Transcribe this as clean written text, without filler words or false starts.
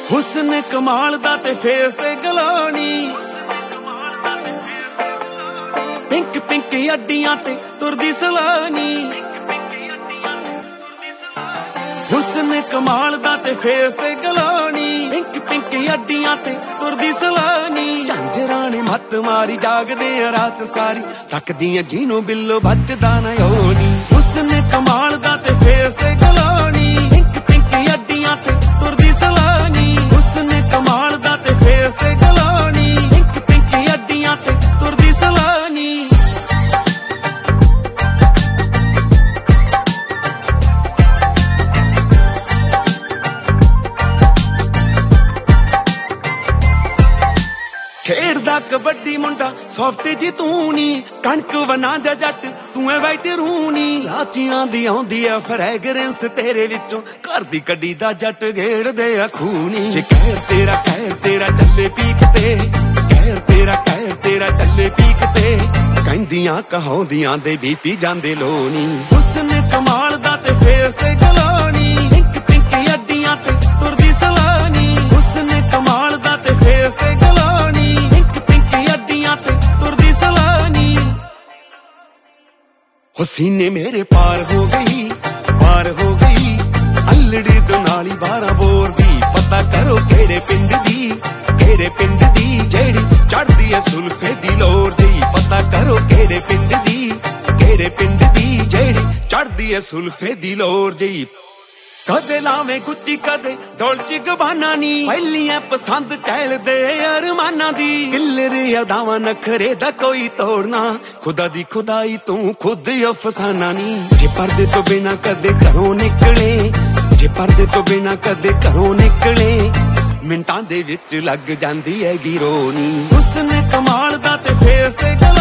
ਹੁਸਨ ਕਮਾਲ ਦਾ ਤੇ ਫੇਸ ਤੇ ਗਲੋ ਨੀ, ਪਿੰਕ ਪਿੰਕ ਅੱਡੀਆਂ ਤੇ ਤੁਰਦੀ ਸਲਾਨੀ। ਹੁਸਨ ਕਮਾਲ ਦਾ ਤੇ ਫੇਸ ਤੇ ਗਲੋ ਨੀ, ਪਿੰਕ ਪਿੰਕ ਅੱਡੀਆਂ ਤੇ ਤੁਰਦੀ ਸਲਾਨੀ। ਝਾਂਜਰਾਂ ਨੇ ਮੱਤ ਮਾਰੀ ਜਾਗਦੇ ਆ ਰਾਤ ਸਾਰੀ, ਤੱਕਦੀਆਂ ਜਿਹਨੂੰ ਬਿੱਲੋ ਬਚਦਾ ਨਾ ਉਹ ਨੀ। ਹੁਸਨ ਕਮਾਲ ਦਾ ਤੇ ਫੇਸ ਤੇ ਗਲੋ ਨੀ, ਪਿੰਕ ਪਿੰਕ ਅੱਡੀਆਂ ਤੇ ਤੁਰਦੀ ਸਲਾਨੀ। ਹੁਸਨ ਕਮਾਲ ਦਾ ਤੇ ਫੇਸ ਤੇ ਗਲੋ ਨੀ, ਪਿੰਕ ਪਿੰਕ ਅੱਡੀਆਂ ਤੇ ਤੁਰਦੀ ਸਲਾਨੀ। ਖੇਡਦਾ ਕਬੱਡੀ ਮੁੰਡਾ ਸੌਫਟ ਜੀ ਤੂੰ ਨੀ, ਕਣਕ ਵਨਾ ਜਾ ਜੱਟ ਤੂੰ ਐ ਵਾਈਟ ਰੂਨੀ। ਲਾਚੀਆਂ ਦੀ ਆਉਂਦੀ ਐ ਫਰੈਗਰੈਂਸ ਤੇਰੇ ਵਿੱਚੋਂ, ਘਰ ਦੀ ਕੱਢੀ ਦਾ ਜੱਟ ਗੇੜਦੇ ਆ ਖੂਨੀ। ਜੇ ਕਹਿਰ ਤੇਰਾ ਚੱਲੇ ਪੀਕ ਤੇ, ਕਹਿਰ ਤੇਰਾ ਚੱਲੇ ਪੀਕ ਤੇ, ਕਹਿੰਦੀਆਂ ਕਹਾਉਂਦੀਆਂ ਦੇ ਬੀਪੀ ਜਾਂਦੇ ਲੋ ਨੀ। ਹੁਸਨ ਕਮਾਲ ਦਾ ਤੇ ਫੇਸ ਤੇ ਗਲੋ ਨੀ, ਪਿੰਕ ਪਿੰਕ ਅੱਡੀਆਂ ਤੇ ਤੁਰਦੀ ਸਲਾਨੀ। ਹੁਸਨ ਕਮਾਲ ਦਾ ਤੇ ਫੇਸ ਤੇ ਗਲੋ ਨੀ, ਪਿੰਕ ਪਿੰਕ ਅੱਡੀਆਂ ਤੇ ਤੁਰਦੀ ਸਲਾਨੀ। ਹੁਸੀਨੇ ਮੇਰੇ ਪਾਰ ਹੋ ਗਈ, ਪਾਰ ਹੋ ਗਈ, ਅਲੜੀ ਦੁਨਾਲੀ 12 ਬੋਰ ਦੀ। ਪਤਾ ਕਰੋ ਕਿਹੜੇ ਪਿੰਡ ਦੀ, ਕਿਹੜੇ ਪਿੰਡ ਦੀ, ਜਿਹੜੀ ਚੜਦੀ ਐ ਸੁਲਫੇ ਦੀ ਲੋਰ ਦੀ। ਪਤਾ ਕਰੋ ਕਿਹੜੇ ਪਿੰਡ ਦੀ, ਕਿਹੜੇ ਪਿੰਡ ਦੀ, ਜਿਹੜੀ ਚੜਦੀ ਐ ਸੁਲਫੇ ਦੀ ਲੋਰ ਜੀ। ਕਦੇ ਲਾਵੇਂ ਗੁੱਚੀ ਕਦੇ ਡੋਲਚੀ ਗਬਾਨਾ ਨੀ, ਪਹਿਲੀਆਂ ਪਸੰਦ ਚਹਿਲਦੇ ਅਰਮਾਨਾਂ ਦੀ। ਕਿੱਲਰ ਅਦਾਵਾਂ ਨਖਰੇ ਦਾ ਕੋਈ ਤੋੜਨਾ, ਖੁਦਾ ਦੀ ਖੁਦਾਈ ਤੂੰ ਖੁਦ ਅਫਸਾਨਾ ਨੀ। ਜੇ ਪਰਦੇ ਤੋਂ ਬਿਨਾ ਕਦੇ ਘਰੋਂ ਨਿਕਲੇ, ਜੇ ਪਰਦੇ ਤੋਂ ਬਿਨਾ ਕਦੇ ਘਰੋਂ ਨਿਕਲੇ, ਮਿੰਟਾਂ ਦੇ ਵਿੱਚ ਲੱਗ ਜਾਂਦੀ ਹੈ ਗਿਰੋ ਨੀ। ਹੁਸਨ ਕਮਾਲ ਦਾ ਤੇ ਫੇਸ ਤੇ